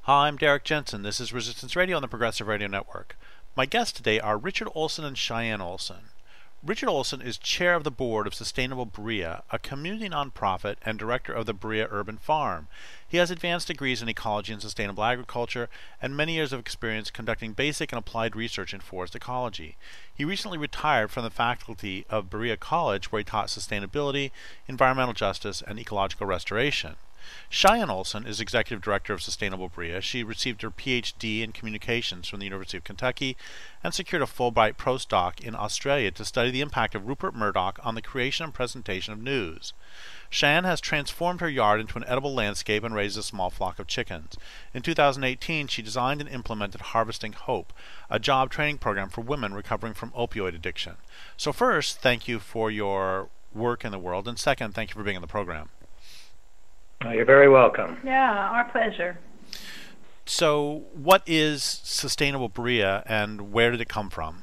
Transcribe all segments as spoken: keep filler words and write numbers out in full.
Hi, I'm Derek Jensen. This is Resistance Radio on the Progressive Radio Network. My guests today are Richard Olson and Cheyenne Olson. Richard Olson is chair of the board of Sustainable Berea, a community nonprofit, and director of the Berea Urban Farm. He has advanced degrees in ecology and sustainable agriculture and many years of experience conducting basic and applied research in forest ecology. He recently retired from the faculty of Berea College, where he taught sustainability, environmental justice, and ecological restoration. Cheyenne Olson is Executive Director of Sustainable Berea. She received her P H D in Communications from the University of Kentucky and secured a Fulbright postdoc in Australia to study the impact of Rupert Murdoch on the creation and presentation of news. Cheyenne has transformed her yard into an edible landscape and raised a small flock of chickens. In two thousand eighteen, she designed and implemented Harvesting Hope, a job training program for women recovering from opioid addiction. So first, thank you for your work in the world, and second, thank you for being on the program. You're very welcome. Yeah, our pleasure. So what is Sustainable Berea and where did it come from?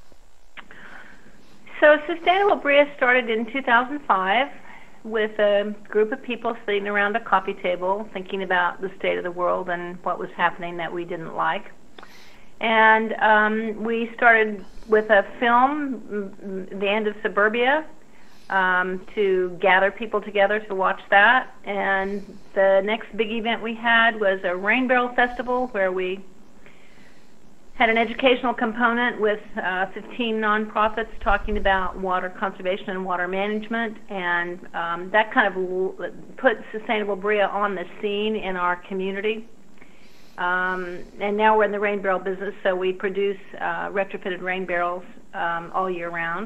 So Sustainable Berea started in two thousand five with a group of people sitting around a coffee table thinking about the state of the world and what was happening that we didn't like. And um, we started with a film, The End of Suburbia, Um, to gather people together to watch that. And the next big event we had was a Rain Barrel Festival, where we had an educational component with uh, fifteen nonprofits talking about water conservation and water management, and um, that kind of l- put Sustainable Berea on the scene in our community. Um, and now we're in the rain barrel business, so we produce uh, retrofitted rain barrels um, all year round.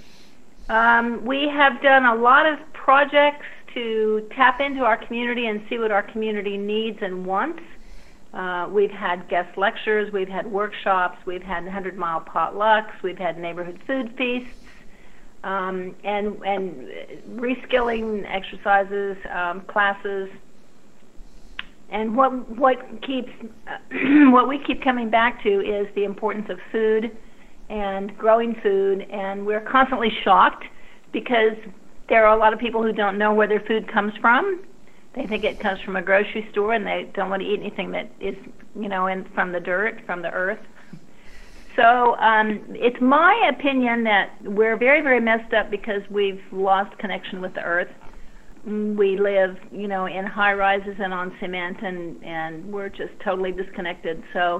Um, we have done a lot of projects to tap into our community and see what our community needs and wants. Uh, we've had guest lectures, we've had workshops, we've had hundred mile potlucks, we've had neighborhood food feasts, um, and, and reskilling exercises, um, classes. And what what keeps what we keep coming back to is the importance of food and growing food, and we're constantly shocked because there are a lot of people who don't know where their food comes from. They think it comes from a grocery store, and they don't want to eat anything that is, you know, in, from the dirt, from the earth. So um, it's my opinion that we're very, very messed up because we've lost connection with the earth. We live, you know, in high rises and on cement, and, and we're just totally disconnected. So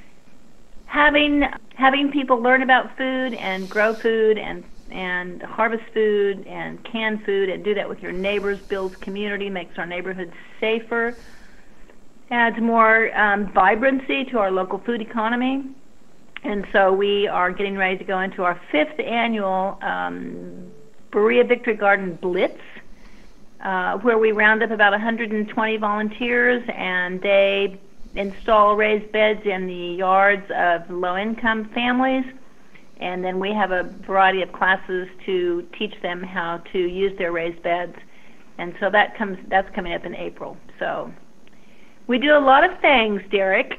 Having having people learn about food and grow food and and harvest food and can food and do that with your neighbors builds community, makes our neighborhoods safer, adds more um, vibrancy to our local food economy. And so we are getting ready to go into our fifth annual um, Berea Victory Garden Blitz, uh, where we round up about one hundred twenty volunteers, and they install raised beds in the yards of low-income families, and then we have a variety of classes to teach them how to use their raised beds, and so that comes that's coming up in April. So we do a lot of things, Derek.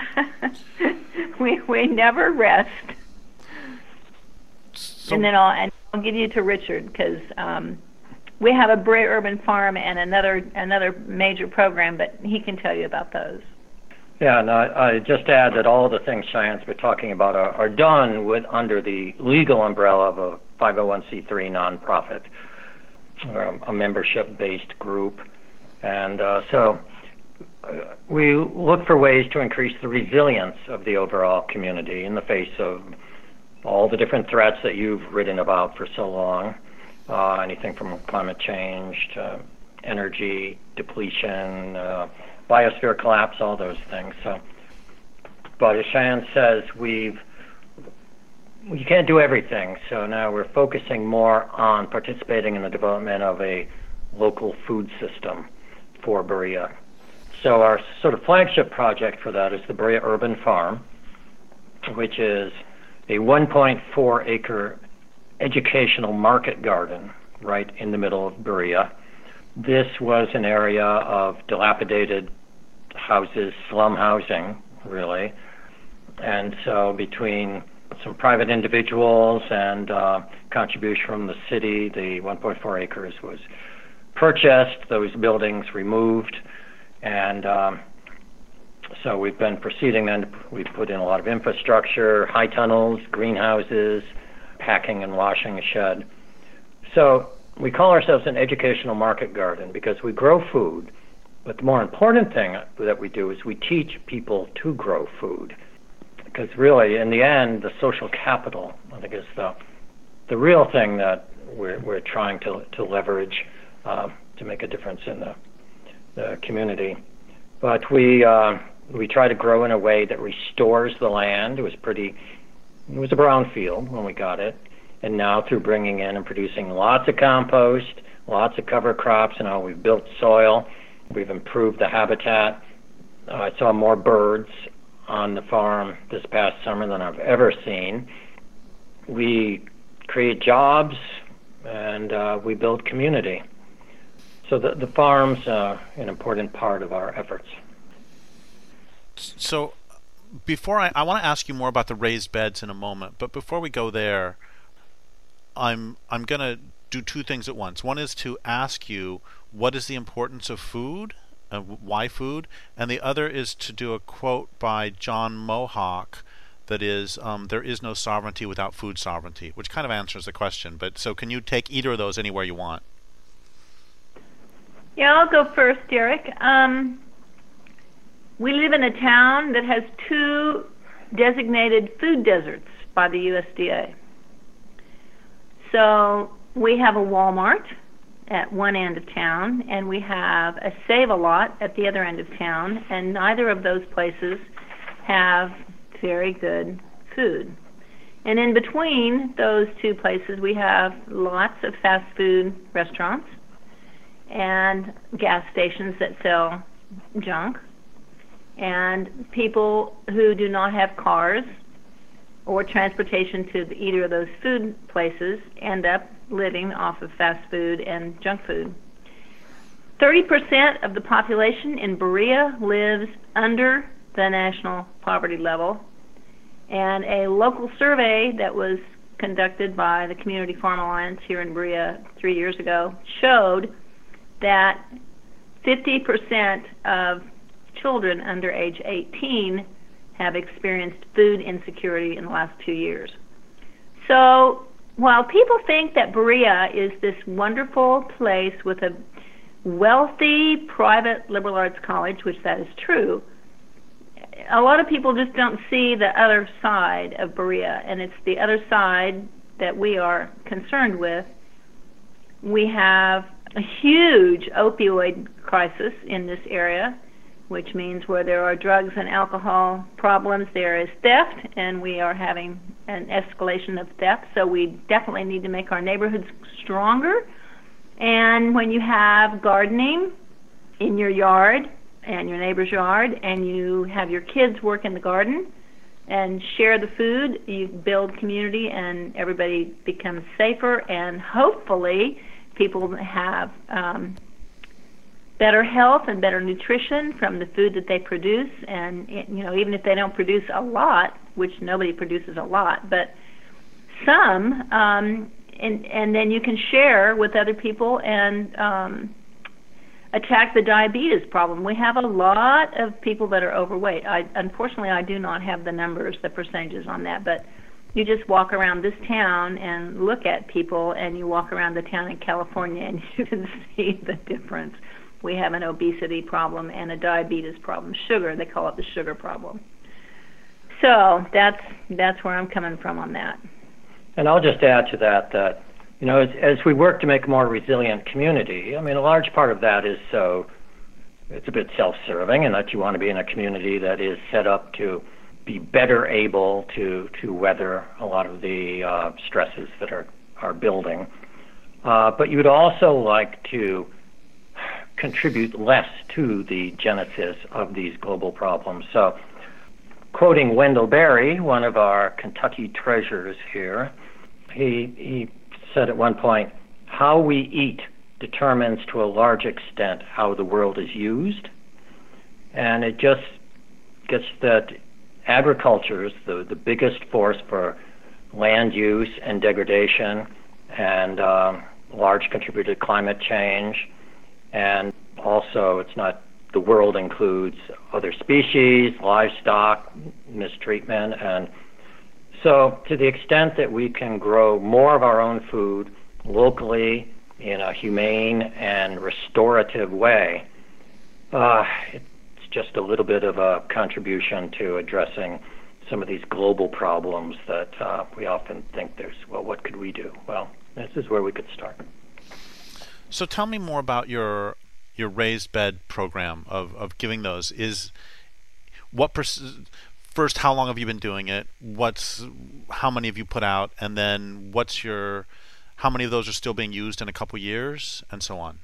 we we never rest. So, and then I'll and I'll give you to Richard because um, we have a Berea Urban Farm and another another major program, but he can tell you about those. Yeah, and I, I just add that all the things Cheyenne's been talking about are, are done with under the legal umbrella of a five oh one c three nonprofit, or a, a membership-based group. And uh, so uh, we look for ways to increase the resilience of the overall community in the face of all the different threats that you've written about for so long, uh, anything from climate change to energy depletion, uh, biosphere collapse, all those things. So, but as Cheyenne says, we've you can't do everything. So now we're focusing more on participating in the development of a local food system for Berea. So our sort of flagship project for that is the Berea Urban Farm, which is a one point four acre educational market garden right in the middle of Berea. This was an area of dilapidated houses, slum housing, really. And so between some private individuals and uh, contribution from the city, the one point four acres was purchased, those buildings removed, and um, So we've been proceeding then. We've put in a lot of infrastructure, high tunnels, greenhouses, packing and washing a shed. So we call ourselves an educational market garden because we grow food, but the more important thing that we do is we teach people to grow food. Because really, in the end, the social capital, I think, is the the real thing that we're we're trying to to leverage uh, to make a difference in the the community. But we uh, we try to grow in a way that restores the land. It was pretty, it was a brown field when we got it, and now through bringing in and producing lots of compost, lots of cover crops, and how we've built soil, we've improved the habitat. Uh, I saw more birds on the farm this past summer than I've ever seen. We create jobs, and uh, we build community. So the, the farm's uh, an important part of our efforts. So before I, I want to ask you more about the raised beds in a moment, but before we go there, I'm I'm going to do two things at once. One is to ask you what is the importance of food, uh, why food, and the other is to do a quote by John Mohawk that is, um, there is no sovereignty without food sovereignty, which kind of answers the question. But so can you take either of those anywhere you want? Yeah, I'll go first, Derek. Um, we live in a town that has two designated food deserts by the U S D A. So we have a Walmart at one end of town, and we have a Save-A-Lot at the other end of town, and neither of those places have very good food. And in between those two places, we have lots of fast food restaurants and gas stations that sell junk, and people who do not have cars or transportation to either of those food places end up living off of fast food and junk food. thirty percent of the population in Berea lives under the national poverty level, and a local survey that was conducted by the Community Farm Alliance here in Berea three years ago showed that fifty percent of children under age eighteen have experienced food insecurity in the last two years. So while people think that Berea is this wonderful place with a wealthy private liberal arts college, which that is true, a lot of people just don't see the other side of Berea, and it's the other side that we are concerned with. We have a huge opioid crisis in this area, which means where there are drugs and alcohol problems, there is theft, and we are having an escalation of theft, so we definitely need to make our neighborhoods stronger. And when you have gardening in your yard and your neighbor's yard, and you have your kids work in the garden and share the food, you build community, and everybody becomes safer, and hopefully people have um, better health and better nutrition from the food that they produce. And you know, even if they don't produce a lot, which nobody produces a lot, but some, um, and and then you can share with other people and um, attack the diabetes problem. We have a lot of people that are overweight. I unfortunately I do not have the numbers, the percentages on that, but you just walk around this town and look at people, and you walk around the town in California and you can see the difference. We have an obesity problem and a diabetes problem. Sugar, they call it the sugar problem. So that's that's where I'm coming from on that. And I'll just add to that that, you know, as, as we work to make a more resilient community, I mean, a large part of that is so it's a bit self-serving, and that you want to be in a community that is set up to be better able to, to weather a lot of the uh, stresses that are, are building. Uh, but you'd also like to contribute less to the genesis of these global problems. So, quoting Wendell Berry, one of our Kentucky treasures here, he, he said at one point, "How we eat determines to a large extent how the world is used." And it just gets that agriculture is the, the biggest force for land use and degradation, and um, large contributor to climate change. And also, it's not the world includes other species, livestock, mistreatment, and so to the extent that we can grow more of our own food locally in a humane and restorative way, uh, it's just a little bit of a contribution to addressing some of these global problems that uh, we often think there's, well, what could we do? Well, this is where we could start. So tell me more about your your raised bed program of, of giving those. Is what pers- first, how long have you been doing it? What's how many have you put out? And then what's your how many of those are still being used in a couple years, and so on?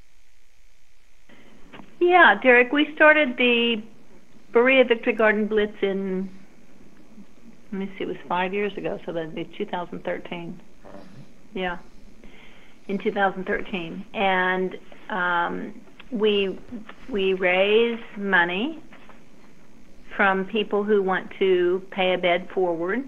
Yeah, Derek, we started the Berea Victory Garden Blitz in, let me see, it was five years ago, so that'd be two thousand thirteen. Yeah, in two thousand thirteen. And um, we we raise money from people who want to pay a bed forward.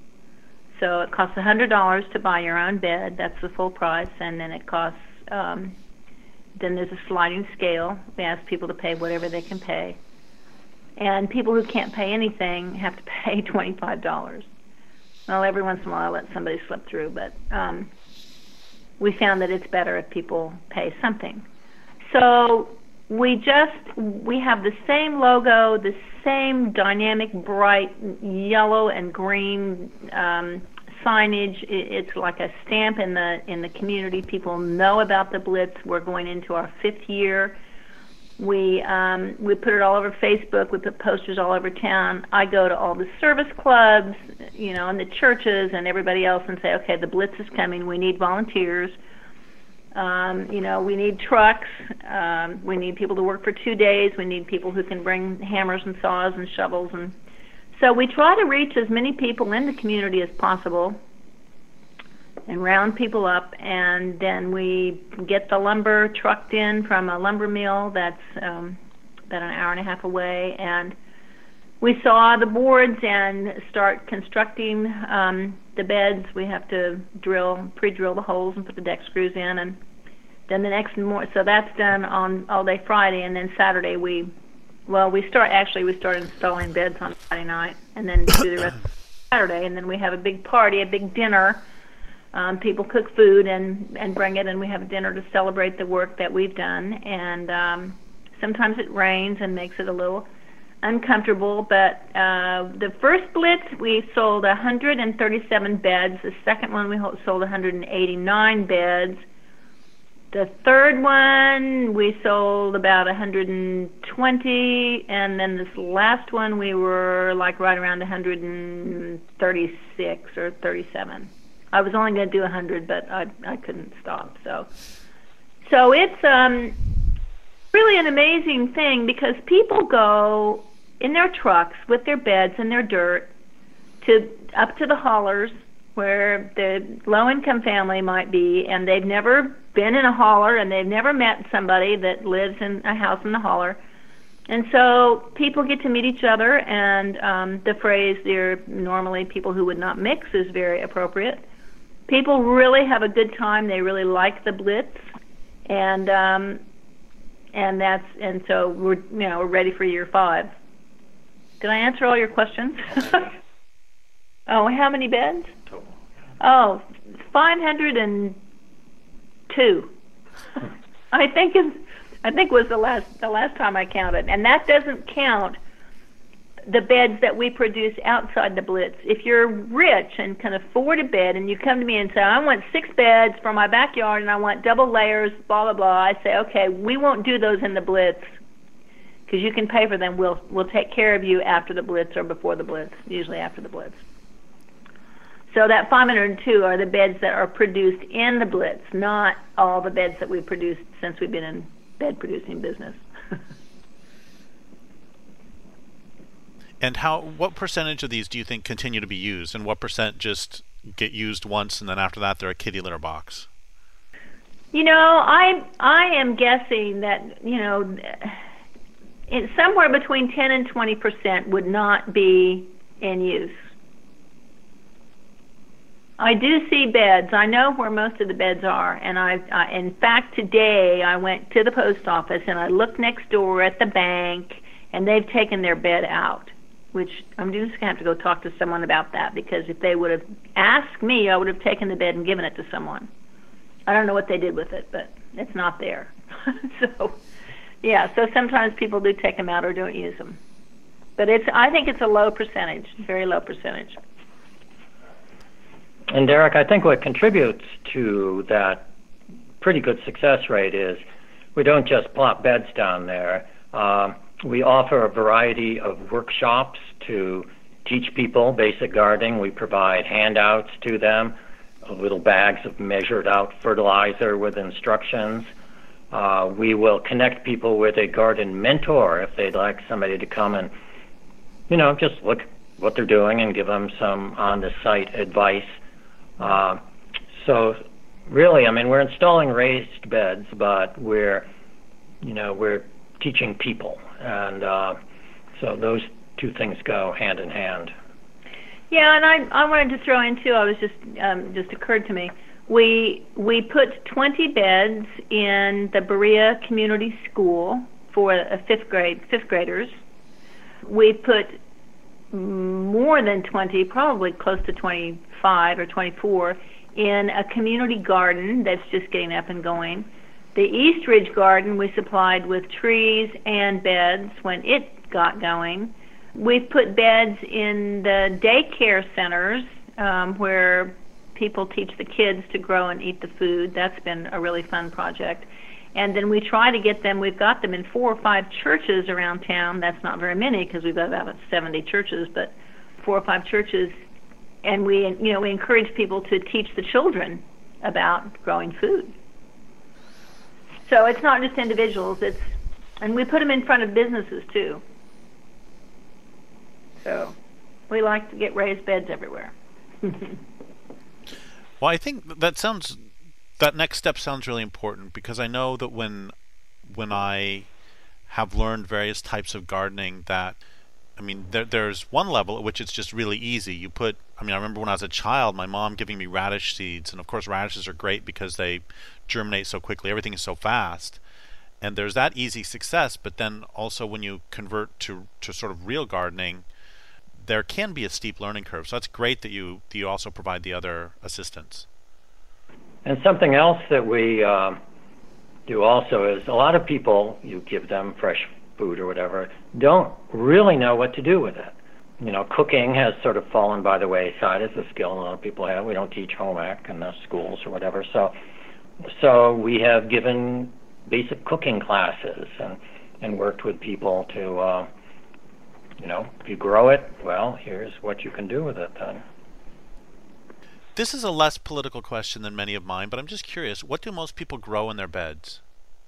So it costs one hundred dollars to buy your own bed. That's the full price. And then it costs, um, then there's a sliding scale. We ask people to pay whatever they can pay. And people who can't pay anything have to pay twenty-five dollars. Well, every once in a while I let somebody slip through, but um, we found that it's better if people pay something. So we just, we have the same logo, the same dynamic, bright yellow and green um, signage. It's like a stamp in the in the community. People know about the Blitz. We're going into our fifth year. We um, we put it all over Facebook. We put posters all over town. I go to all the service clubs, you know, and the churches and everybody else and say, okay, the Blitz is coming. We need volunteers. Um, you know, we need trucks. Um, we need people to work for two days. We need people who can bring hammers and saws and shovels. And so we try to reach as many people in the community as possible and round people up. And then we get the lumber trucked in from a lumber mill that's um, about an hour and a half away. And we saw the boards and start constructing um, the beds. We have to drill, pre-drill the holes and put the deck screws in, and then the next morning. So that's done on all day Friday, and then Saturday we, well, we start actually we start installing beds on Friday night, and then do the rest of Saturday, and then we have a big party, a big dinner. Um, people cook food and and bring it, and we have a dinner to celebrate the work that we've done. And um, sometimes it rains and makes it a little uncomfortable, but uh, the first Blitz we sold one hundred thirty-seven beds. The second one we sold one hundred eighty-nine beds. The third one we sold about one hundred twenty, and then this last one we were like right around one hundred thirty-six or thirty-seven. I was only going to do one hundred, but I I couldn't stop. So so it's um really an amazing thing, because people go in their trucks with their beds and their dirt to up to the hollers where the low-income family might be, and they've never been in a holler and they've never met somebody that lives in a house in the holler. And so people get to meet each other, and um, the phrase, they're normally people who would not mix, is very appropriate. People really have a good time. They really like the Blitz, and um, and that's and so we're you know we're ready for year five. Did I answer all your questions? Oh, how many beds? Oh, five hundred and two. I think is I think was the last the last time I counted, and that doesn't count the beds that we produce outside the Blitz. If you're rich and can afford a bed, and you come to me and say, I want six beds for my backyard, and I want double layers, blah blah blah, I say, okay, we won't do those in the Blitz, because you can pay for them. We'll we'll take care of you after the Blitz or before the Blitz, usually after the Blitz. So that five hundred two are the beds that are produced in the Blitz, not all the beds that we've produced since we've been in bed producing business. And how? What percentage of these do you think continue to be used, and what percent just get used once, and then after that they're a kitty litter box? You know, I I am guessing that you know, it's somewhere between ten and twenty percent would not be in use. I do see beds. I know where most of the beds are, and I, I, in fact, today I went to the post office and I looked next door at the bank, and they've taken their bed out. Which I'm just gonna have to go talk to someone about that, because if they would have asked me, I would have taken the bed and given it to someone. I don't know what they did with it, but it's not there. So, yeah. So sometimes people do take them out or don't use them, but it's I think it's a low percentage, very low percentage. And Derek, I think what contributes to that pretty good success rate is we don't just plop beds down there. Uh, we offer a variety of workshops to teach people basic gardening. We provide handouts to them, little bags of measured out fertilizer with instructions. Uh, we will connect people with a garden mentor if they'd like somebody to come and, you know, just look what they're doing and give them some on-the-site advice. Uh, so really, I mean, we're installing raised beds, but we're, you know, we're teaching people. And uh, so those two things go hand in hand. Yeah, and I I wanted to throw in too. I was just um, just occurred to me. We we put twenty beds in the Berea Community School for a fifth grade fifth graders. We put more than twenty, probably close to twenty-five or twenty-four, in a community garden that's just getting up and going. The East Ridge Garden we supplied with trees and beds when it got going. We've put beds in the daycare centers um, where people teach the kids to grow and eat the food. That's been a really fun project. And then we try to get them, we've got them in four or five churches around town. That's not very many because we've got about seventy churches, but four or five churches. And we, you know, we encourage people to teach the children about growing food. So it's not just individuals, it's, and we put them in front of businesses too. So we like to get raised beds everywhere. Well, I think that sounds, that next step sounds really important, because I know that when when I have learned various types of gardening, that I mean there, there's one level at which it's just really easy. You put, I mean I remember when I was a child, my mom giving me radish seeds, and of course radishes are great because they germinate so quickly, everything is so fast, and there's that easy success. But then also when you convert to to sort of real gardening, there can be a steep learning curve. So that's great that you that you also provide the other assistance. And something else that we uh, do also is a lot of people, you give them fresh food or whatever, don't really know what to do with it. You know, cooking has sort of fallen by the wayside as a skill a lot of people have. We don't teach home ec in the schools or whatever. So, so we have given basic cooking classes and, and worked with people to, uh, you know, if you grow it, well, here's what you can do with it then. This is a less political question than many of mine, but I'm just curious, what do most people grow in their beds?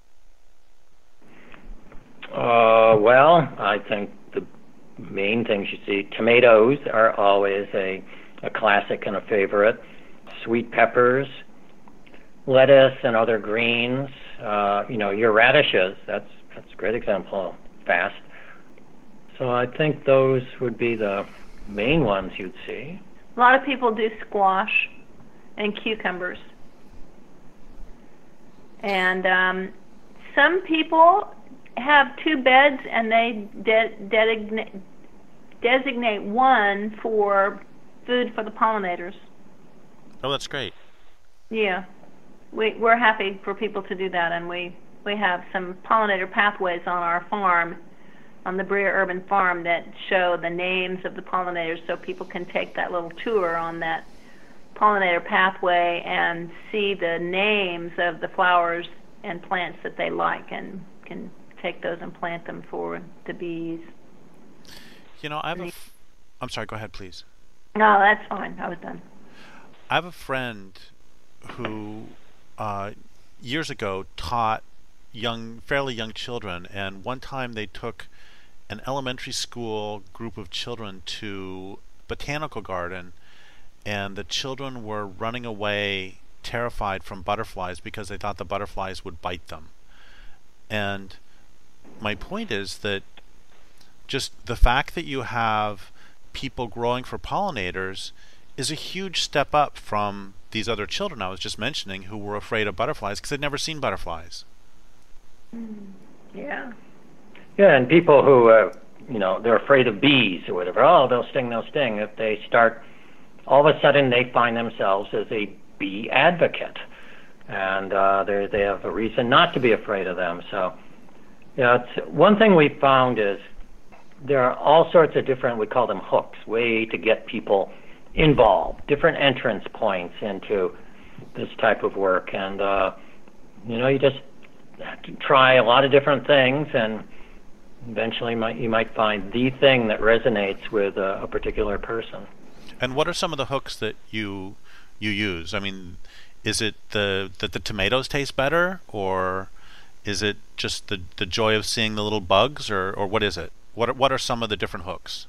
Uh, well, I think the main things you see, tomatoes are always a, a classic and a favorite. Sweet peppers, lettuce and other greens, uh, you know, your radishes, that's, that's a great example, fast. So I think those would be the main ones you'd see. A lot of people do squash and cucumbers. And um, some people have two beds and they de- designate, designate one for food for the pollinators. Oh, that's great. Yeah. We, we're happy for people to do that, and we, we have some pollinator pathways on our farm, on the Berea Urban Farm, that show the names of the pollinators, so people can take that little tour on that pollinator pathway and see the names of the flowers and plants that they like, and can take those and plant them for the bees. You know, I have a f- I'm sorry, go ahead, please. No, that's fine. I was done. I have a friend who uh, years ago taught young, fairly young children, and one time they took an elementary school group of children to botanical garden, and the children were running away terrified from butterflies because they thought the butterflies would bite them. And my point is that just the fact that you have people growing for pollinators is a huge step up from these other children I was just mentioning who were afraid of butterflies because they'd never seen butterflies. Yeah. Yeah, and people who, uh, you know, they're afraid of bees or whatever. Oh, they'll sting, they'll sting. If they start, all of a sudden they find themselves as a bee advocate, and uh, they they have a reason not to be afraid of them. So, yeah, it's, one thing we found is there are all sorts of different, we call them hooks, way to get people involved, different entrance points into this type of work, and uh, you know, you just have to try a lot of different things, and eventually might, you might find the thing that resonates with a, a particular person. And what are some of the hooks that you you use? I mean, is it the that the tomatoes taste better, or is it just the the joy of seeing the little bugs, or or what is it? What are, what are some of the different hooks?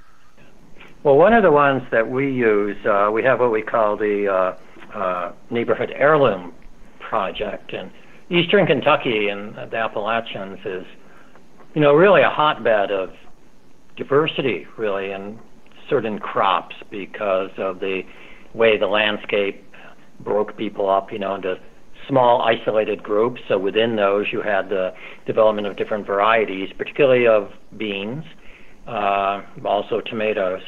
Well, one of the ones that we use, uh, we have what we call the uh, uh, Neighborhood Heirloom Project, and Eastern Kentucky and the Appalachians is, you know, really a hotbed of diversity, really, in certain crops because of the way the landscape broke people up, you know, into small isolated groups. So within those, you had the development of different varieties, particularly of beans, uh, also tomatoes.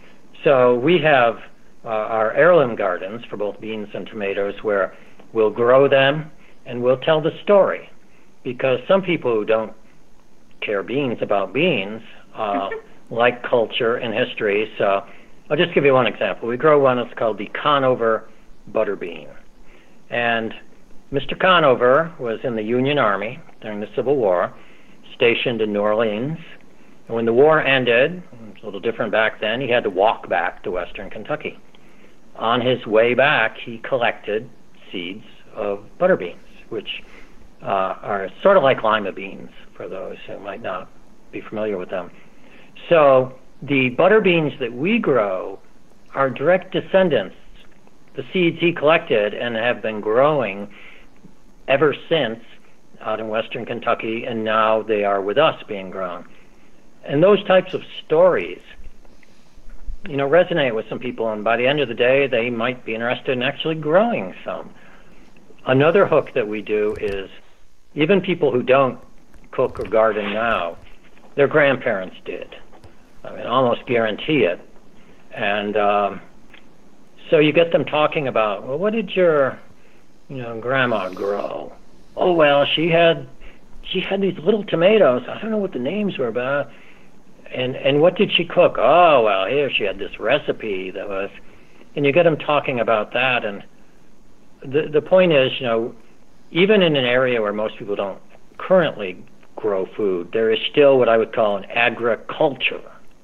So we have uh, our heirloom gardens for both beans and tomatoes where we'll grow them and we'll tell the story, because some people who don't care beans about beans uh, like culture and history. So I'll just give you one example. We grow one that's called the Conover butter bean. And Mister Conover was in the Union Army during the Civil War, stationed in New Orleans. And when the war ended, it was a little different back then, he had to walk back to Western Kentucky. On his way back, he collected seeds of butter beans, which uh, are sort of like lima beans for those who might not be familiar with them. So the butter beans that we grow are direct descendants, the seeds he collected, and have been growing ever since out in Western Kentucky, and now they are with us being grown. And those types of stories, you know, resonate with some people, and by the end of the day, they might be interested in actually growing some. Another hook that we do is even people who don't cook or garden now, their grandparents did. I mean, almost guarantee it. And um, so you get them talking about, well, what did your, you know, grandma grow? Oh, well, she had she had these little tomatoes. I don't know what the names were, but and and what did she cook? Oh, well, here she had this recipe that was, and you get them talking about that. And the the point is, you know, even in an area where most people don't currently grow food, there is still what I would call an agriculture.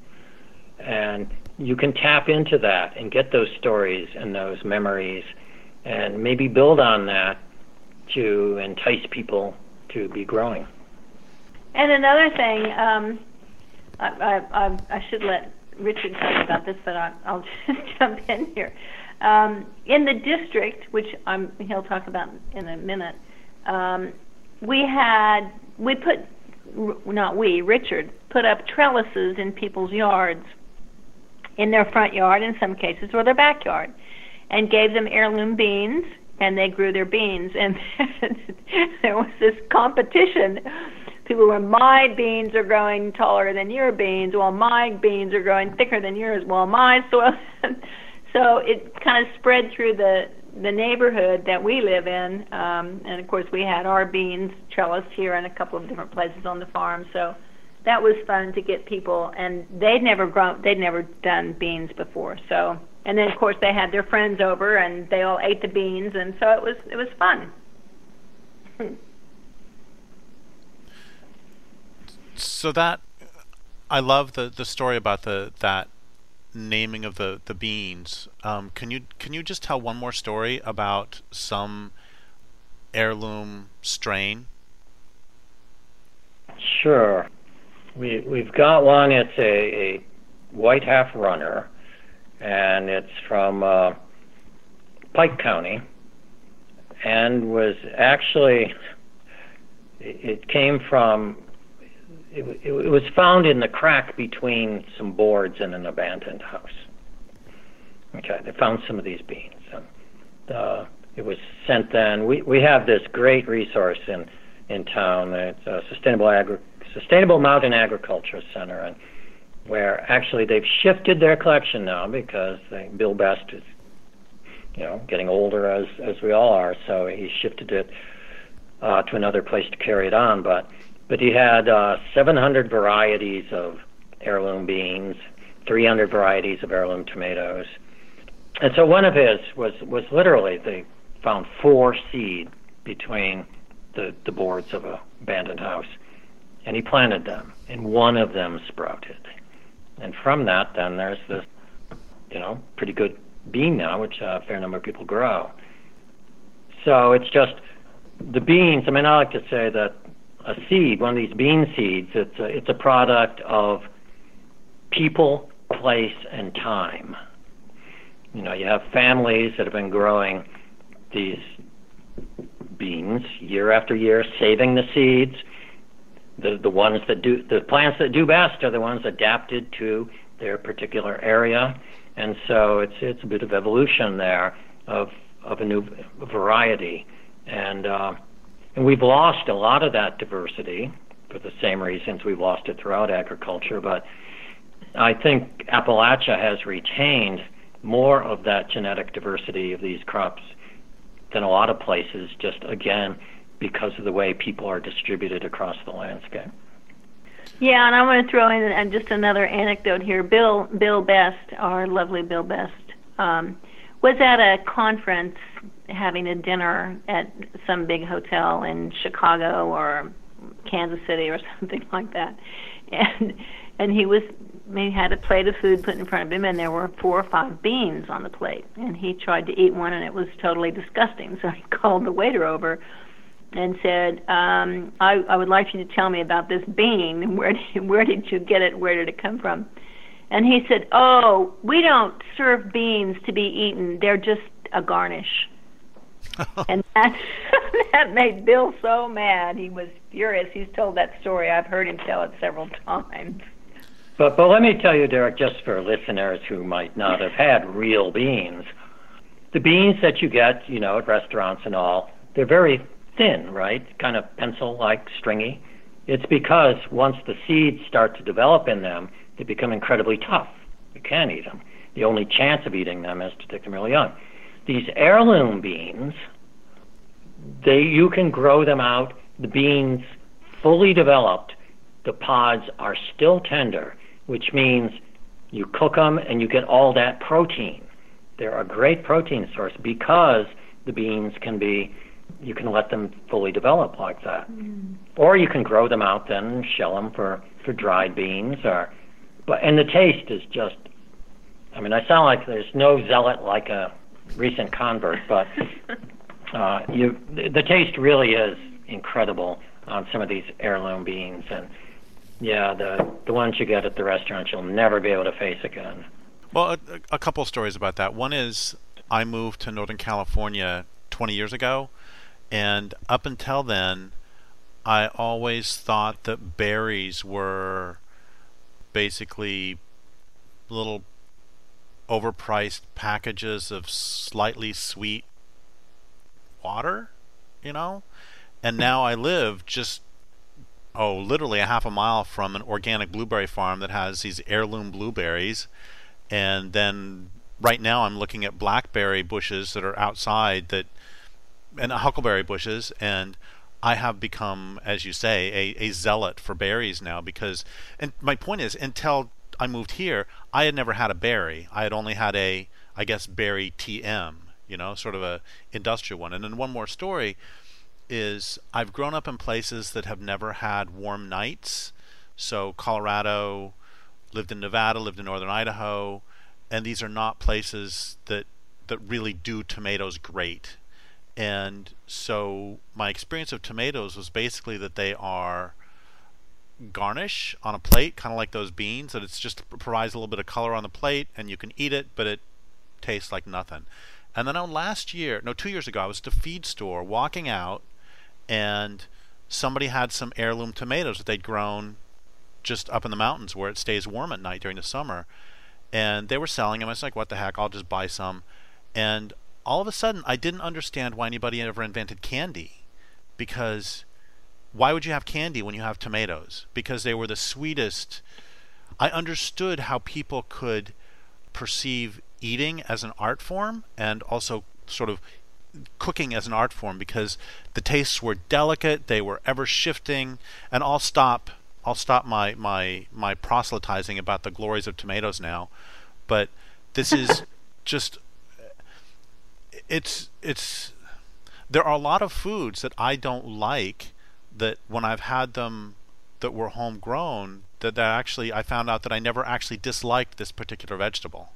And you can tap into that and get those stories and those memories and maybe build on that to entice people to be growing. And another thing, um, I, I, I, I should let Richard talk about this, but I, I'll just jump in here. Um, in the district, which I'm, he'll talk about in a minute, um, we had, we put, not we, Richard, put up trellises in people's yards, in their front yard in some cases, or their backyard, and gave them heirloom beans, and they grew their beans. And there was this competition. People were, my beans are growing taller than your beans, while my beans are growing thicker than yours, while my soil. So it kind of spread through the, the neighborhood that we live in. Um, and, of course, we had our beans trellised here in a couple of different places on the farm. So that was fun to get people, and they'd never grown, they'd never done beans before. So, and then of course they had their friends over, and they all ate the beans, and so it was it was fun. So that, I love the the story about the that naming of the the beans. Um, can you can you just tell one more story about some heirloom strain? Sure. We, we've got one, it's a, a white half runner, and it's from uh, Pike County, and was actually, it, it came from, it, it, it was found in the crack between some boards in an abandoned house. Okay, they found some of these beans. And, uh, it was sent then. We we have this great resource in in town. It's a sustainable agri- sustainable mountain agriculture center, and where actually they've shifted their collection now because they, Bill Best is, you know, getting older as as we all are, so he shifted it uh, to another place to carry it on. But but he had uh, seven hundred varieties of heirloom beans, three hundred varieties of heirloom tomatoes, and so one of his was was literally they found four seed between the the boards of a abandoned house, and he planted them, and one of them sprouted, and from that then there's this, you know, pretty good bean now, which a fair number of people grow. So it's just the beans. I mean, I like to say that a seed, one of these bean seeds, it's a, it's a product of people, place, and time. You know, you have families that have been growing these beans year after year, saving the seeds. The the ones that do the plants that do best are the ones adapted to their particular area. And so it's it's a bit of evolution there of of a new variety, and uh, and we've lost a lot of that diversity for the same reasons we've lost it throughout agriculture. But I think Appalachia has retained more of that genetic diversity of these crops than a lot of places. Just again because of the way people are distributed across the landscape. Yeah, and I want to throw in and just another anecdote here. Bill Bill Best, our lovely Bill Best, um, was at a conference having a dinner at some big hotel in Chicago or Kansas City or something like that, and and he was he had a plate of food put in front of him, and there were four or five beans on the plate, and he tried to eat one, and it was totally disgusting. So he called the waiter over and said, um, I, I would like you to tell me about this bean. Where did, where did you get it? Where did it come from? And he said, oh, we don't serve beans to be eaten. They're just a garnish. And that, that made Bill so mad. He was furious. He's told that story. I've heard him tell it several times. But, but let me tell you, Derek, just for listeners who might not have had real beans, the beans that you get, you know, at restaurants and all, they're very thin, right? Kind of pencil-like, stringy. It's because once the seeds start to develop in them, they become incredibly tough. You can't eat them. The only chance of eating them is to take them really young. These heirloom beans, they you can grow them out. The beans fully developed, the pods are still tender, which means you cook them and you get all that protein. They're a great protein source because the beans can be you can let them fully develop like that. Mm. Or you can grow them out then and shell them for, for dried beans. Or, but and the taste is just, I mean, I sound like there's no zealot like a recent convert, but uh, you the, the taste really is incredible on some of these heirloom beans. And yeah, the, the ones you get at the restaurant you'll never be able to face again. Well, a, a couple of stories about that. One is I moved to Northern California twenty years ago. And up until then, I always thought that berries were basically little overpriced packages of slightly sweet water, you know? And now I live just, oh, literally a half a mile from an organic blueberry farm that has these heirloom blueberries. And then right now I'm looking at blackberry bushes that are outside that and huckleberry bushes, and I have become, as you say, a, a zealot for berries now because, and my point is, until I moved here, I had never had a berry. I had only had a, I guess, berry T M, you know, sort of a industrial one. And then one more story is I've grown up in places that have never had warm nights. So Colorado, lived in Nevada, lived in northern Idaho, and these are not places that that really do tomatoes great. And so my experience of tomatoes was basically that they are garnish on a plate, kind of like those beans, that it's just provides a little bit of color on the plate and you can eat it, but it tastes like nothing. And then on last year, no, two years ago, I was at a feed store walking out and somebody had some heirloom tomatoes that they'd grown just up in the mountains where it stays warm at night during the summer. and they were selling them. I was like, what the heck, I'll just buy some. And all of a sudden, I didn't understand why anybody ever invented candy, because why would you have candy when you have tomatoes? Because they were the sweetest. I understood how people could perceive eating as an art form and also sort of cooking as an art form, because the tastes were delicate, they were ever shifting. And I'll stop I'll stop my my my proselytizing about the glories of tomatoes now, but this is just it's it's there are a lot of foods that I don't like, that when I've had them that were homegrown, that, that actually I found out that I never actually disliked this particular vegetable.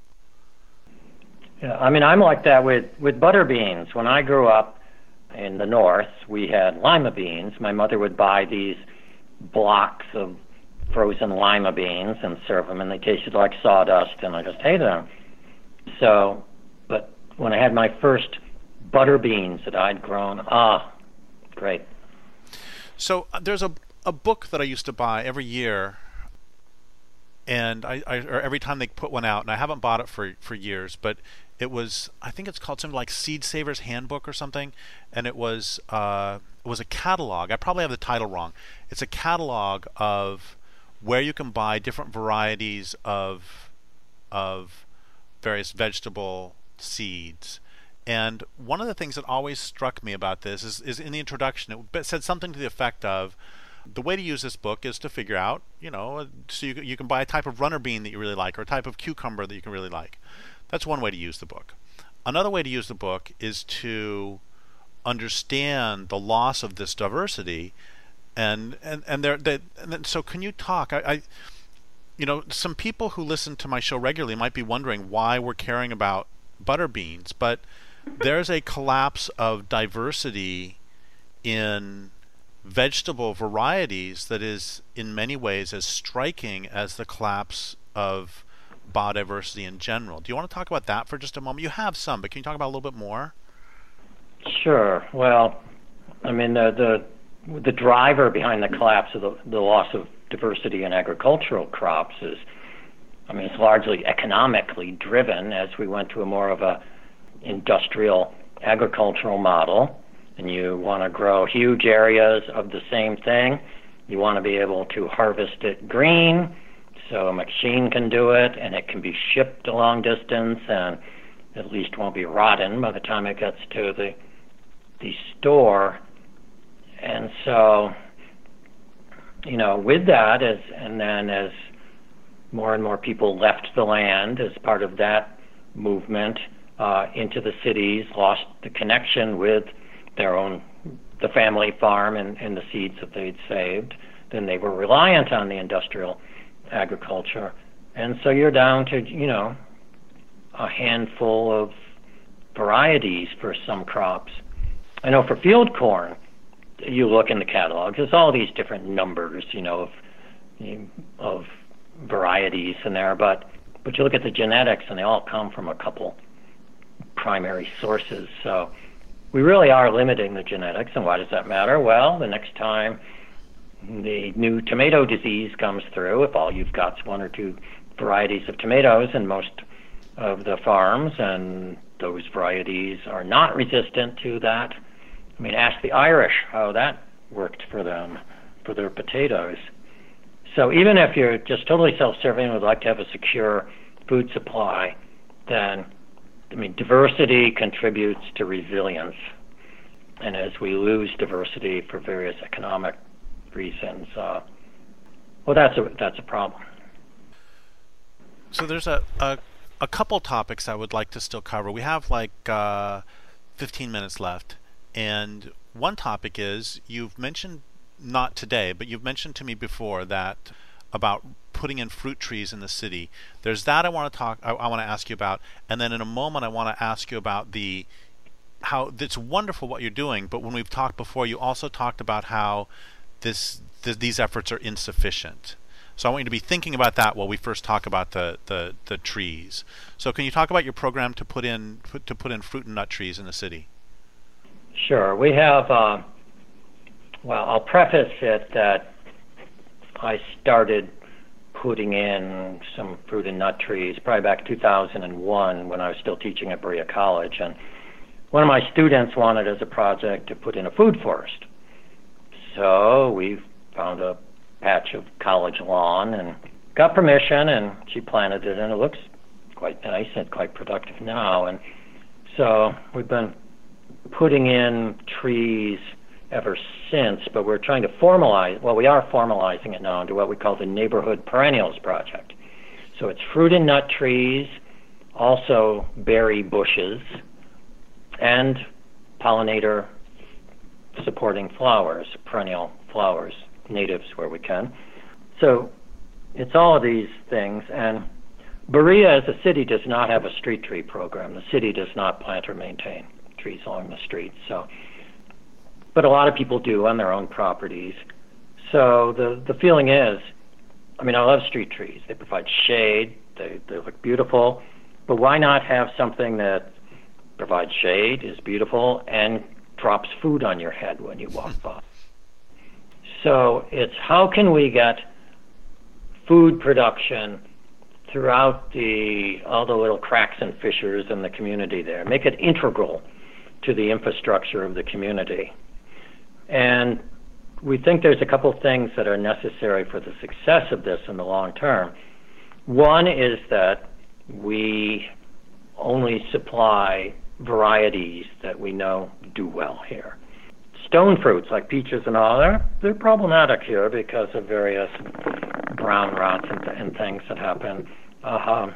Yeah, I mean, I'm like that with, with butter beans. When I grew up in the north, we had lima beans. My mother would buy these blocks of frozen lima beans and serve them, and they tasted like sawdust, and I just hated them. So, but when I had my first butter beans that I'd grown, ah, great. So uh, there's a a book that I used to buy every year, and I, I or every time they put one out, and I haven't bought it for for years, but it was, I think it's called something like Seed Saver's Handbook or something, and it was uh, it was a catalog. I probably have the title wrong. It's a catalog of where you can buy different varieties of of various vegetable seeds. And one of the things that always struck me about this is, is in the introduction, it said something to the effect of, the way to use this book is to figure out, you know, so you, you can buy a type of runner bean that you really like, or a type of cucumber that you can really like. That's one way to use the book. Another way to use the book is to understand the loss of this diversity, and and and there. They, and then, so can you talk? I, I, you know, some people who listen to my show regularly might be wondering why we're caring about butter beans, but there's a collapse of diversity in vegetable varieties that is in many ways as striking as the collapse of biodiversity in general. Do you want to talk about that for just a moment? You have some, but can you talk about a little bit more? Sure. Well, I mean, the the, the driver behind the collapse of the, the loss of diversity in agricultural crops is, I mean, it's largely economically driven, as we went to a more of a industrial agricultural model, and you want to grow huge areas of the same thing. You want to be able to harvest it green, so a machine can do it, and it can be shipped a long distance, and at least won't be rotten by the time it gets to the the store. And so, you know, with that, as and then as more and more people left the land as part of that movement uh, into the cities, lost the connection with their own, the family farm and, and the seeds that they'd saved, then they were reliant on the industrial agriculture. And so you're down to, you know, a handful of varieties for some crops. I know for field corn, you look in the catalog, there's all these different numbers, you know, of, of varieties in there, but, but you look at the genetics and they all come from a couple primary sources. So we really are limiting the genetics. And why does that matter? Well, the next time the new tomato disease comes through, if all you've got is one or two varieties of tomatoes in most of the farms, and those varieties are not resistant to that, I mean, ask the Irish how that worked for them, for their potatoes. So even if you're just totally self-serving and would like to have a secure food supply, then, I mean, diversity contributes to resilience. And as we lose diversity for various economic reasons, uh, well, that's a that's a problem. So there's a, a a couple topics I would like to still cover. We have like uh, fifteen minutes left, and one topic is, you've mentioned, not today, but you've mentioned to me before that about putting in fruit trees in the city. There's that I want to talk. I, I want to ask you about, and then in a moment I want to ask you about the how it's wonderful what you're doing. But when we've talked before, you also talked about how this th- these efforts are insufficient. So I want you to be thinking about that while we first talk about the, the, the trees. So can you talk about your program to put in put, to put in fruit and nut trees in the city? Sure. We have, uh, well, I'll preface it that I started putting in some fruit and nut trees, probably back two thousand one when I was still teaching at Berea College. And one of my students wanted as a project to put in a food forest. So we found a patch of college lawn and got permission, and she planted it, and it looks quite nice and quite productive now. And so we've been putting in trees ever since, but we're trying to formalize, well, we are formalizing it now into what we call the Neighborhood Perennials Project. So it's fruit and nut trees, also berry bushes, and pollinator supporting flowers, perennial flowers, natives where we can. So it's all of these things, and Berea as a city does not have a street tree program. The city does not plant or maintain trees along the streets. So, but a lot of people do on their own properties. So the, the feeling is, I mean, I love street trees. They provide shade, they, they look beautiful, but why not have something that provides shade, is beautiful, and drops food on your head when you walk by? So it's how can we get food production throughout the all the little cracks and fissures in the community there, make it integral to the infrastructure of the community. And we think there's a couple things that are necessary for the success of this in the long term. One is that we only supply varieties that we know do well here. Stone fruits like peaches and all, they're, they're problematic here because of various brown rots and, th- and things that happen. Uh-huh.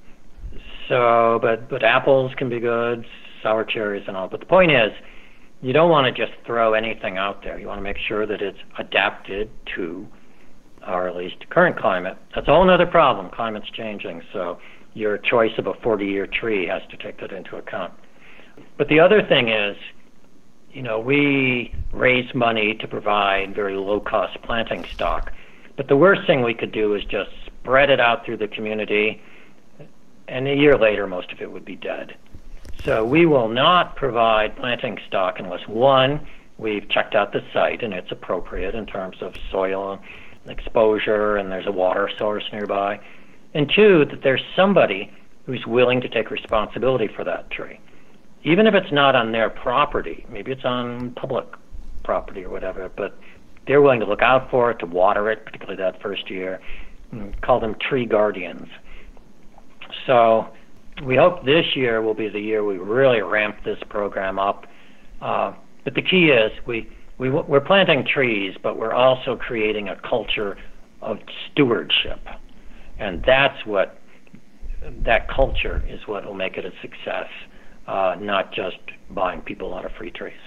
So, but but apples can be good, sour cherries and all. But the point is, you don't want to just throw anything out there. You want to make sure that it's adapted to our at least current climate. That's a whole other problem. Climate's changing, so your choice of a forty-year tree has to take that into account. But the other thing is, you know, we raise money to provide very low-cost planting stock. But the worst thing we could do is just spread it out through the community, and a year later, most of it would be dead. So we will not provide planting stock unless, one, we've checked out the site and it's appropriate in terms of soil exposure and there's a water source nearby, and two, that there's somebody who's willing to take responsibility for that tree. Even if it's not on their property, maybe it's on public property or whatever, but they're willing to look out for it, to water it, particularly that first year, and call them tree guardians. So we hope this year will be the year we really ramp this program up. Uh, but the key is we, we, we're planting trees, but we're also creating a culture of stewardship. And that's what, that culture is what will make it a success, uh, not just buying people a lot of free trees.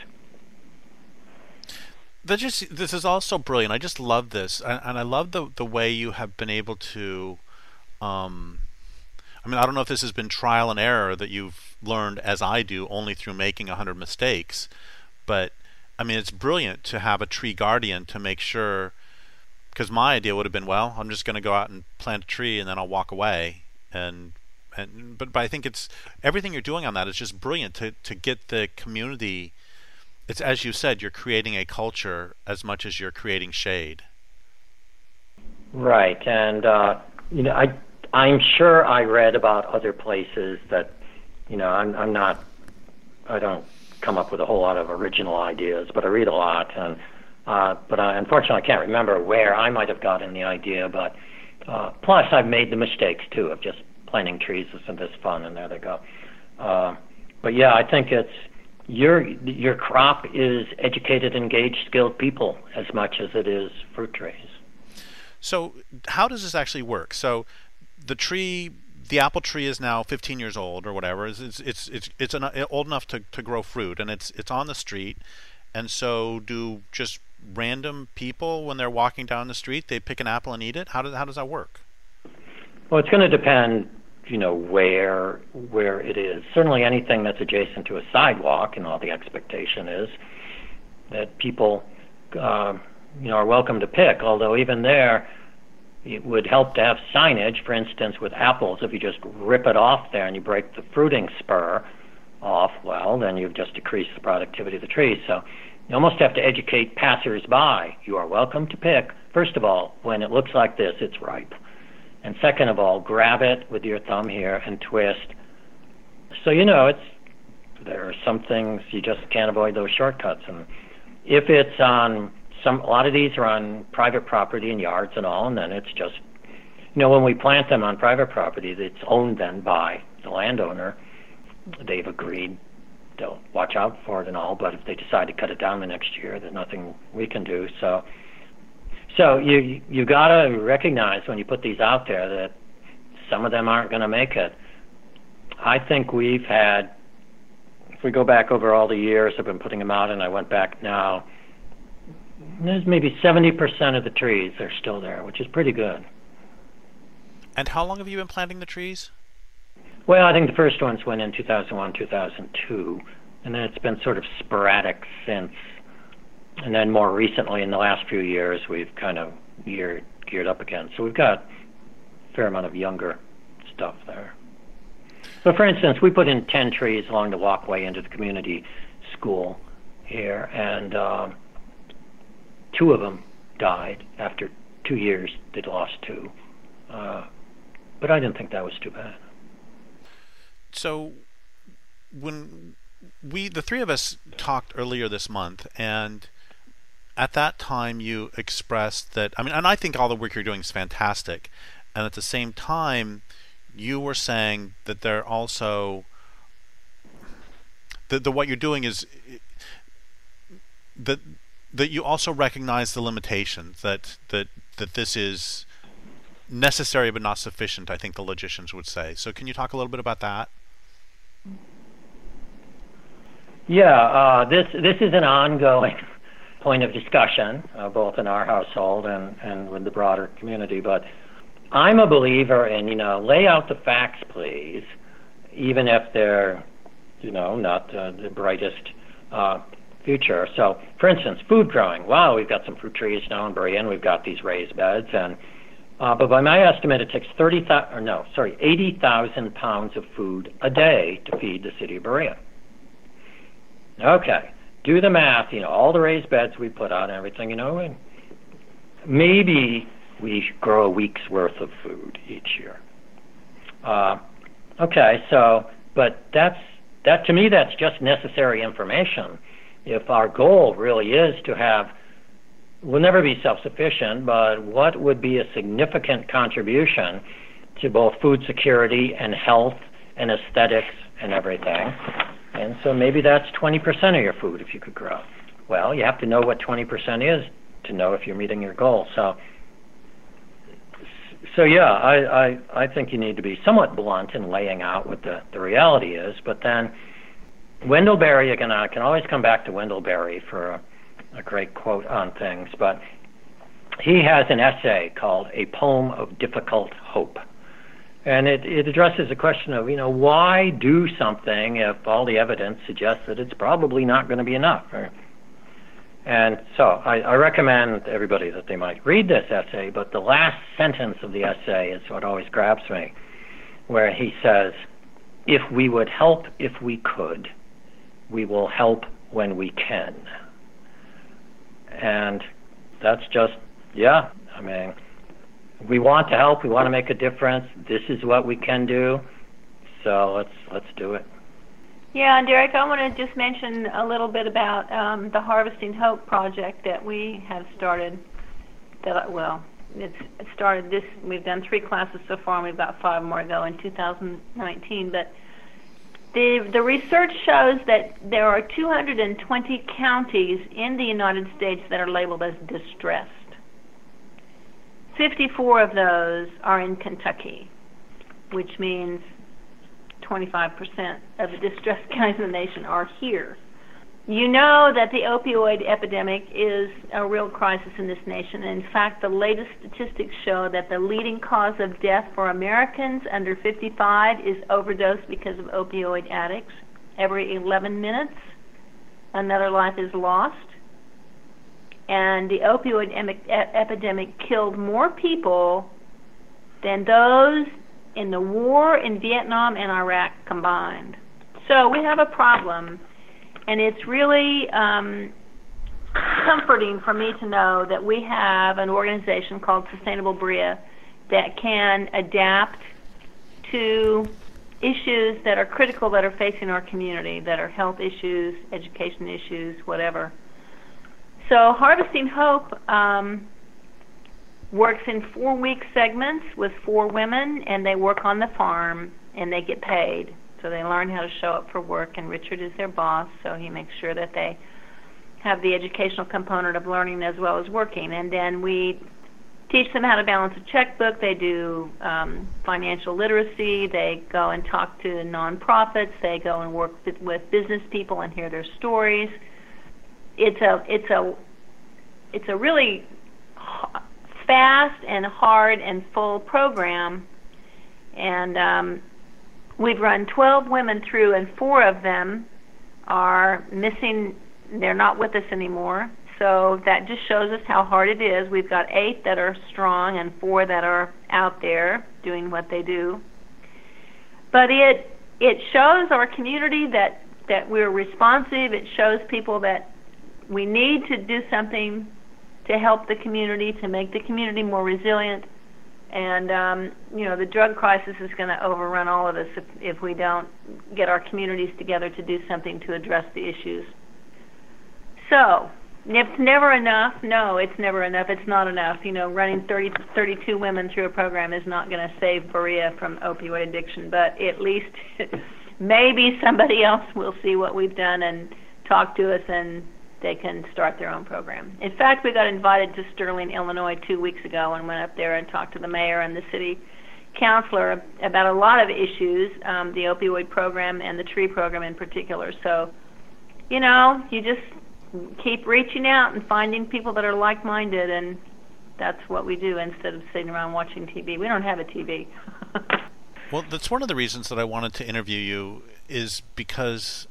That just, this is also brilliant. I just love this. And, and I love the, the way you have been able to, um, I mean, I don't know if this has been trial and error that you've learned as I do, only through making a hundred mistakes, but I mean, it's brilliant to have a tree guardian to make sure, because my idea would have been, well, I'm just going to go out and plant a tree and then I'll walk away. And, and, but, but I think it's, everything you're doing on that is just brilliant to, to get the community. It's, as you said, you're creating a culture as much as you're creating shade. Right. And, uh, you know, I, I'm sure I read about other places that, you know, I'm, I'm not, I don't come up with a whole lot of original ideas, but I read a lot. And, uh, but I, unfortunately, I can't remember where I might have gotten the idea. But uh, plus, I've made the mistakes, too, of just planting trees isn't this fun, and there they go. Uh, but, yeah, I think it's, your your crop is educated, engaged, skilled people as much as it is fruit trees. So how does this actually work? So the tree, the apple tree is now fifteen years old or whatever. It's it's it's it's, it's an, old enough to, to grow fruit, and it's it's on the street. And so do just random people, when they're walking down the street, they pick an apple and eat it? How does how does that work? Well, it's going to depend, you know, where where it is. Certainly anything that's adjacent to a sidewalk, and all the expectation is that people, uh, you know, are welcome to pick. Although even there, it would help to have signage. For instance, with apples, if you just rip it off there and you break the fruiting spur off, well, then you've just decreased the productivity of the tree. So you almost have to educate passersby. You are welcome to pick. First of all, when it looks like this, it's ripe. And second of all, grab it with your thumb here and twist. So you know it's there are some things you just can't avoid those shortcuts. And if it's on some, a lot of these are on private property and yards and all, and then it's just, you know, when we plant them on private property, it's owned then by the landowner. They've agreed they'll watch out for it and all, but if they decide to cut it down the next year, there's nothing we can do. So, so you you gotta recognize when you put these out there that some of them aren't going to make it. I think we've had, if we go back over all the years I've been putting them out, and I went back now, there's maybe seventy percent of the trees are still there, which is pretty good. And how long have you been planting the trees? Well, I think the first ones went in two thousand one, two thousand two, and then it's been sort of sporadic since. And then more recently, in the last few years, we've kind of geared, geared up again. So we've got a fair amount of younger stuff there. So for instance, we put in ten trees along the walkway into the community school here, and um, two of them died. After two years, they'd lost two. Uh, but I didn't think that was too bad. So when we, the three of us, talked earlier this month, and at that time you expressed that, I mean, and I think all the work you're doing is fantastic, and at the same time you were saying that there also, that the, what you're doing is, that that you also recognize the limitations, that that that this is necessary but not sufficient, I think the logicians would say. So can you talk a little bit about that? Yeah, uh, this this is an ongoing point of discussion, uh, both in our household and, and with the broader community. But I'm a believer in, you know, lay out the facts, please, even if they're, you know, not uh, the brightest uh, future. So, for instance, food growing. Wow, we've got some fruit trees now in Berea, and we've got these raised beds, and uh, but by my estimate, it takes thirty thousand, or no, sorry, eighty thousand pounds of food a day to feed the city of Berea. Okay, do the math. You know, all the raised beds we put out and everything. You know, and maybe we grow a week's worth of food each year. Uh, okay, so, but that's that to me. That's just necessary information. If our goal really is to have, we'll never be self-sufficient, but what would be a significant contribution to both food security and health and aesthetics and everything? And so maybe that's twenty percent of your food if you could grow. Well, you have to know what twenty percent is to know if you're meeting your goal. So, so yeah, I, I, I think you need to be somewhat blunt in laying out what the, the reality is. But then Wendell Berry, again, I can always come back to Wendell Berry for a, a great quote on things, but he has an essay called A Poem of Difficult Hope. And it, it addresses the question of, you know, why do something if all the evidence suggests that it's probably not going to be enough? Right? And so I, I recommend everybody that they might read this essay, but the last sentence of the essay is what always grabs me, where he says, if we would help if we could, we will help when we can. And that's just, yeah, I mean, we want to help, we want to make a difference, this is what we can do, so let's let's do it. Yeah, and Derek, I want to just mention a little bit about um, the Harvesting Hope project that we have started. That well, it's it started this, we've done three classes so far, and we've got five more to go in two thousand nineteen, but the, the research shows that there are two hundred twenty counties in the United States that are labeled as distressed. fifty-four of those are in Kentucky, which means twenty-five percent of the distressed counties in the nation are here. You know that the opioid epidemic is a real crisis in this nation. In fact, the latest statistics show that the leading cause of death for Americans under fifty-five is overdose because of opioid addicts. Every eleven minutes, another life is lost. And the opioid emi- e- epidemic killed more people than those in the war in Vietnam and Iraq combined. So we have a problem, and it's really um, comforting for me to know that we have an organization called Sustainable Berea that can adapt to issues that are critical that are facing our community, that are health issues, education issues, whatever. So Harvesting Hope um, works in four-week segments with four women, and they work on the farm, and they get paid. So they learn how to show up for work, and Richard is their boss, so he makes sure that they have the educational component of learning as well as working. And then we teach them how to balance a checkbook. They do um, financial literacy. They go and talk to nonprofits. They go and work with, with business people and hear their stories. It's a it's a it's a really fast and hard and full program, and um, we've run twelve women through, and four of them are missing. They're not with us anymore. So that just shows us how hard it is. We've got eight that are strong and four that are out there doing what they do. But it it shows our community that, that we're responsive. It shows people that we need to do something to help the community, to make the community more resilient. And, um, you know, the drug crisis is going to overrun all of us if, if we don't get our communities together to do something to address the issues. So, it's never enough. No, it's never enough. It's not enough. You know, running thirty, thirty-two women through a program is not going to save Berea from opioid addiction, but at least maybe somebody else will see what we've done and talk to us, and they can start their own program. In fact, we got invited to Sterling, Illinois two weeks ago and went up there and talked to the mayor and the city councilor about a lot of issues, um, the opioid program and the TREE program in particular. So, you know, you just keep reaching out and finding people that are like-minded, and that's what we do instead of sitting around watching T V. We don't have a T V. Well, that's one of the reasons that I wanted to interview you, is because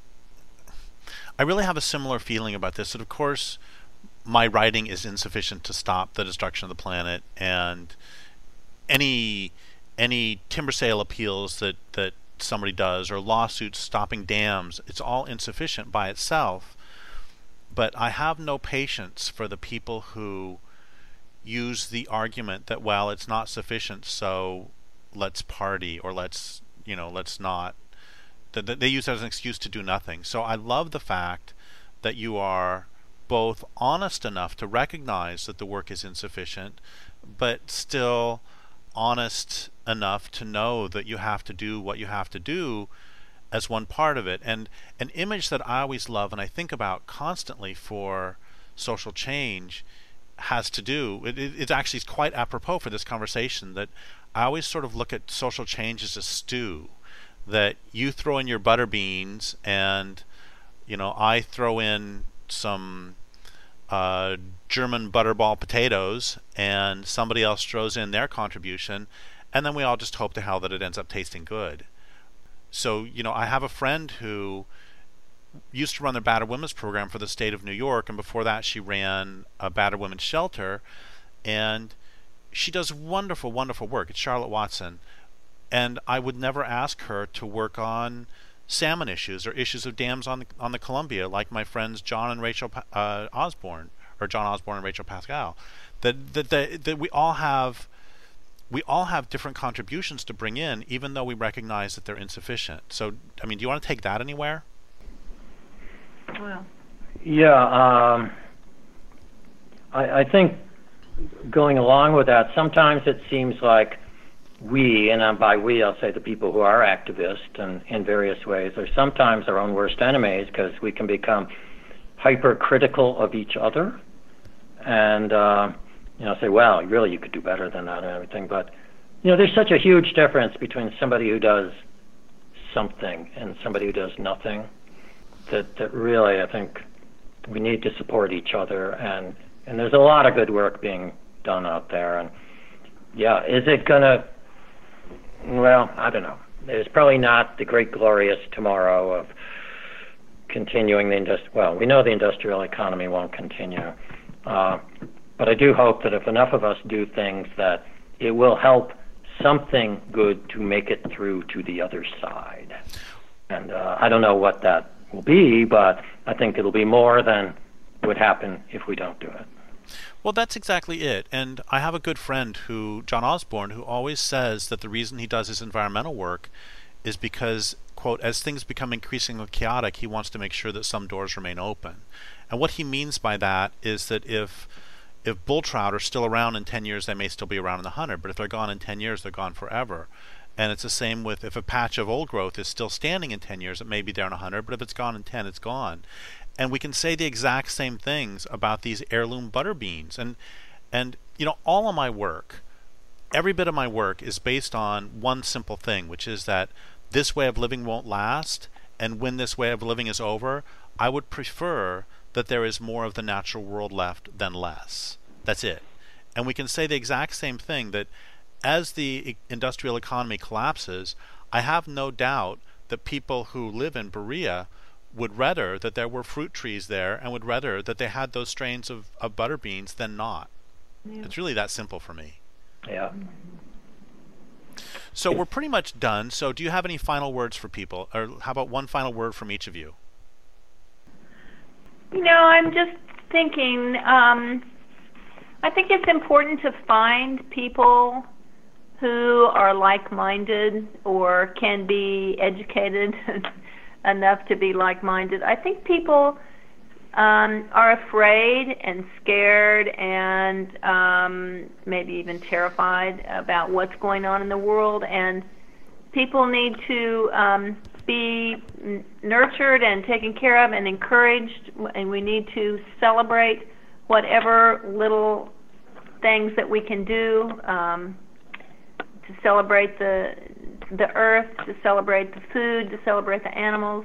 I really have a similar feeling about this. That, of course, my writing is insufficient to stop the destruction of the planet, and any any timber sale appeals that, that somebody does, or lawsuits stopping dams, it's all insufficient by itself. But I have no patience for the people who use the argument that, well, it's not sufficient, so let's party, or let's, you know, let's not. That they use that as an excuse to do nothing. So I love the fact that you are both honest enough to recognize that the work is insufficient, but still honest enough to know that you have to do what you have to do as one part of it. And an image that I always love and I think about constantly for social change has to do, it, it, it actually is quite apropos for this conversation, that I always sort of look at social change as a stew, that you throw in your butter beans, and you know, I throw in some uh, German butterball potatoes, and somebody else throws in their contribution, and then we all just hope to hell that it ends up tasting good. So, you know, I have a friend who used to run their battered women's program for the state of New York, and before that she ran a battered women's shelter, and she does wonderful, wonderful work. It's Charlotte Watson. And I would never ask her to work on salmon issues or issues of dams on the, on the Columbia, like my friends John and Rachel uh, Osborne, or John Osborne and Rachel Pascal. That, that, that, that we all have we all have different contributions to bring in, even though we recognize that they're insufficient. So, I mean, do you want to take that anywhere? Well, yeah, um, I, I think going along with that, sometimes it seems like we, and by we I'll say the people who are activists and in various ways, are sometimes our own worst enemies, because we can become hypercritical of each other and uh, you know, say, well, really you could do better than that and everything. But you know, there's such a huge difference between somebody who does something and somebody who does nothing, that, that really I think we need to support each other, and, and there's a lot of good work being done out there. And yeah, is it gonna, well, I don't know. There's probably not the great glorious tomorrow of continuing the industri- well, we know the industrial economy won't continue. Uh, but I do hope that if enough of us do things, that it will help something good to make it through to the other side. And uh, I don't know what that will be, but I think it'll be more than would happen if we don't do it. Well, that's exactly it. And I have a good friend who, John Osborne, who always says that the reason he does his environmental work is because, quote, as things become increasingly chaotic, he wants to make sure that some doors remain open. And what he means by that is that if if bull trout are still around in ten years, they may still be around in the one hundred, but if they're gone in ten years, they're gone forever. And it's the same with if a patch of old growth is still standing in ten years, it may be there in one hundred, but if it's gone in ten, it's gone. And we can say the exact same things about these heirloom butter beans. And, and you know, all of my work, every bit of my work is based on one simple thing, which is that this way of living won't last, and when this way of living is over, I would prefer that there is more of the natural world left than less. That's it. And we can say the exact same thing, that as the industrial economy collapses, I have no doubt that people who live in Berea would rather that there were fruit trees there and would rather that they had those strains of, of butter beans than not. Yeah. It's really that simple for me. Yeah. So we're pretty much done. So do you have any final words for people? Or how about one final word from each of you? You know, I'm just thinking, um, I think it's important to find people who are like-minded or can be educated enough to be like-minded. I think people um, are afraid and scared and um, maybe even terrified about what's going on in the world, and people need to um, be n- nurtured and taken care of and encouraged, and we need to celebrate whatever little things that we can do um, to celebrate the the earth, to celebrate the food, to celebrate the animals.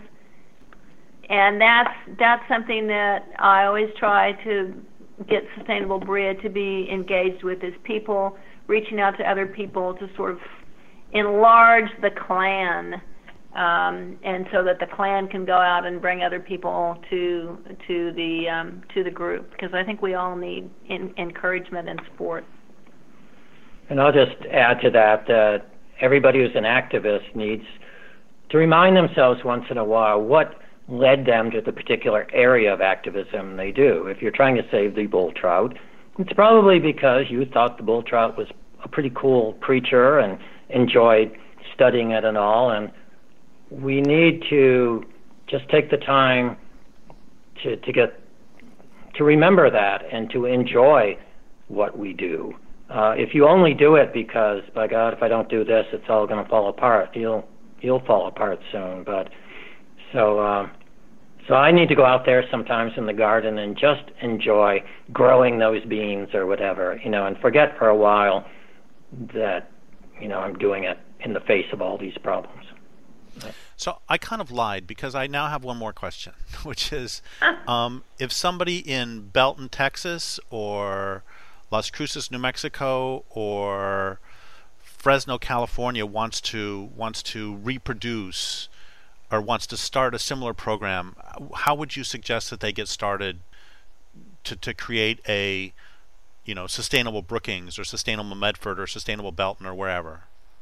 And that's that's something that I always try to get Sustainable Berea to be engaged with, is people reaching out to other people to sort of enlarge the clan, um, and so that the clan can go out and bring other people to to the um, to the group, because I think we all need in, encouragement and support. And I'll just add to that that everybody who's an activist needs to remind themselves once in a while what led them to the particular area of activism they do. If you're trying to save the bull trout, it's probably because you thought the bull trout was a pretty cool creature and enjoyed studying it and all. And we need to just take the time to, to get to remember that and to enjoy what we do. Uh, if you only do it because, by God, if I don't do this, it's all going to fall apart, you'll you'll fall apart soon. But so uh, so I need to go out there sometimes in the garden and just enjoy growing those beans or whatever, you know, and forget for a while that, you know, I'm doing it in the face of all these problems. So I kind of lied, because I now have one more question, which is, um, if somebody in Belton, Texas, or Las Cruces, New Mexico, or Fresno, California wants to wants to reproduce or wants to start a similar program, how would you suggest that they get started to, to create a, you know, sustainable Brookings or sustainable Medford or sustainable Belton or wherever?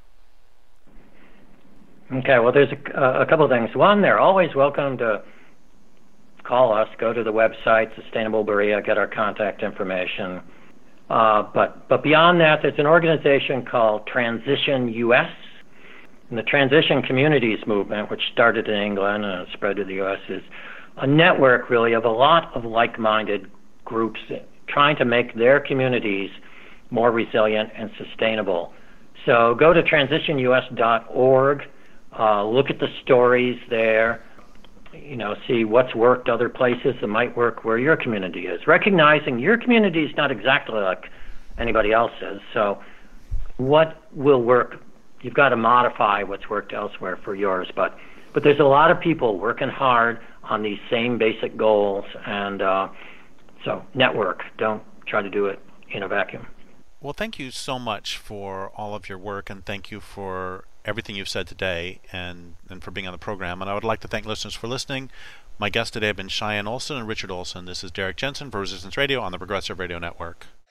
Okay, well, there's a, a couple of things. One, they're always welcome to call us, go to the website, Sustainable Berea, get our contact information. Uh, but but beyond that, there's an organization called Transition U S, and the Transition Communities Movement, which started in England and spread to the U S, is a network, really, of a lot of like-minded groups trying to make their communities more resilient and sustainable. So go to transition U S dot org, uh, look at the stories there, you know, see what's worked other places that might work where your community is, recognizing your community is not exactly like anybody else's. So what will work? You've got to modify what's worked elsewhere for yours. But but there's a lot of people working hard on these same basic goals. And uh, so network. Don't try to do it in a vacuum. Well, thank you so much for all of your work, and thank you for everything you've said today, and, and for being on the program. And I would like to thank listeners for listening. My guests today have been Cheyenne Olson and Richard Olson. This is Derek Jensen for Resistance Radio on the Progressive Radio Network.